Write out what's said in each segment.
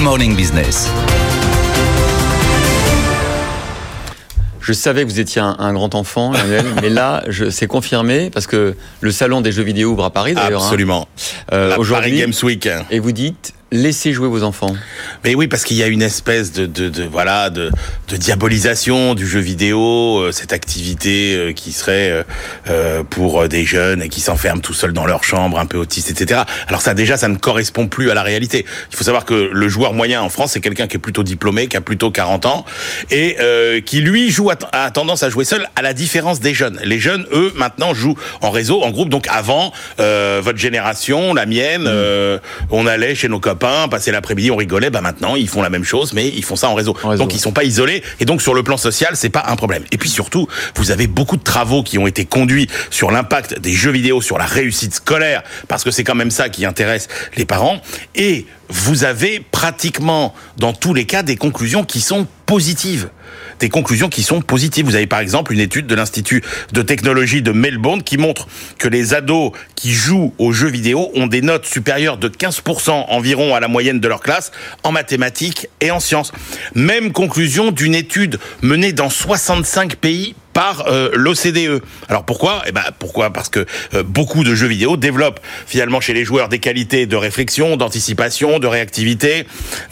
Morning Business. Je savais que vous étiez un grand enfant, Emmanuel, mais là, c'est confirmé, parce que le salon des jeux vidéo ouvre à Paris, d'ailleurs. Absolument. Aujourd'hui, Paris Games Week. Et vous dites, laissez jouer vos enfants. Mais oui, parce qu'il y a une espèce de diabolisation du jeu vidéo, cette activité qui serait pour des jeunes et qui s'enferment tout seuls dans leur chambre, un peu autistes, etc. Alors ça, déjà, ça ne correspond plus à la réalité. Il faut savoir que le joueur moyen en France, c'est quelqu'un qui est plutôt diplômé, qui a plutôt 40 ans, et qui, lui, a tendance à jouer seul, à la différence des jeunes. Les jeunes, eux, maintenant, jouent en réseau, en groupe. Donc avant, votre génération, la mienne, on allait chez nos copains, passer l'après-midi, on rigolait. Bah maintenant, ils font la même chose, mais ils font ça en réseau. Donc ils sont pas isolés, et donc sur le plan social, c'est pas un problème. Et puis surtout, vous avez beaucoup de travaux qui ont été conduits sur l'impact des jeux vidéo sur la réussite scolaire, parce que c'est quand même ça qui intéresse les parents. Et vous avez pratiquement, dans tous les cas, des conclusions qui sont positives. Des conclusions qui sont positives. Vous avez par exemple une étude de l'Institut de technologie de Melbourne qui montre que les ados qui jouent aux jeux vidéo ont des notes supérieures de 15% environ à la moyenne de leur classe en mathématiques et en sciences. Même conclusion d'une étude menée dans 65 pays par l'OCDE. Alors pourquoi ? Pourquoi ? Parce que beaucoup de jeux vidéo développent finalement chez les joueurs des qualités de réflexion, d'anticipation, de réactivité,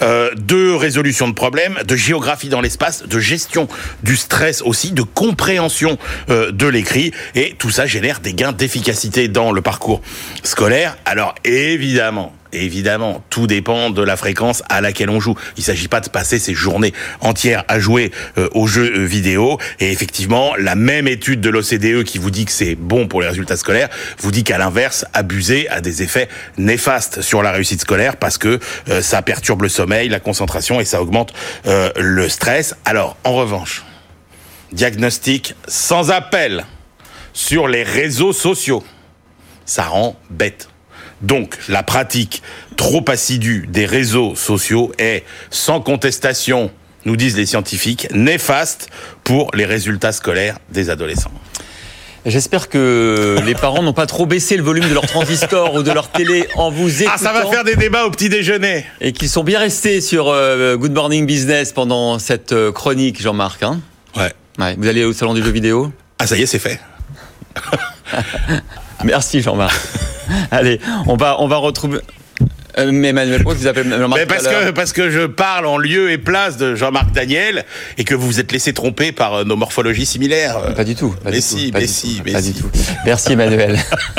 de résolution de problèmes, de géographie dans l'espace, de gestion du stress aussi, de compréhension de l'écrit, et tout ça génère des gains d'efficacité dans le parcours scolaire. Alors évidemment, tout dépend de la fréquence à laquelle on joue. Il s'agit pas de passer ses journées entières à jouer aux jeux vidéo. Et effectivement, la même étude de l'OCDE qui vous dit que c'est bon pour les résultats scolaires, vous dit qu'à l'inverse, abuser a des effets néfastes sur la réussite scolaire, parce que ça perturbe le sommeil, la concentration, et ça augmente le stress. Alors, en revanche, diagnostic sans appel sur les réseaux sociaux, ça rend bête. Donc, la pratique trop assidue des réseaux sociaux est, sans contestation, nous disent les scientifiques, néfaste pour les résultats scolaires des adolescents. J'espère que les parents n'ont pas trop baissé le volume de leur transistor ou de leur télé en vous écoutant. Ah, ça va faire des débats au petit déjeuner. Et qu'ils sont bien restés sur Good Morning Business pendant cette chronique, Jean-Marc. Hein ? Ouais. Vous allez au salon du jeu vidéo ? Ah, ça y est, c'est fait. Merci, Jean-Marc. Allez, on va retrouver. Mais Emmanuel, pourquoi vous appelez Jean-Marc ? Parce que je parle en lieu et place de Jean-Marc Daniel, et que vous vous êtes laissé tromper par nos morphologies similaires. Pas du tout. Mais si. Merci, Emmanuel.